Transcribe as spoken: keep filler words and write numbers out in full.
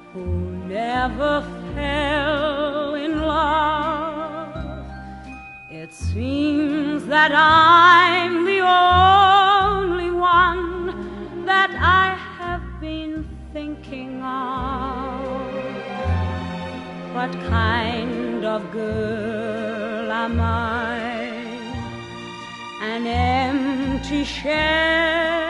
who never fell in love. It seems that I'm the only one that I have been thinking of. What kind of girl am I? An empty shell,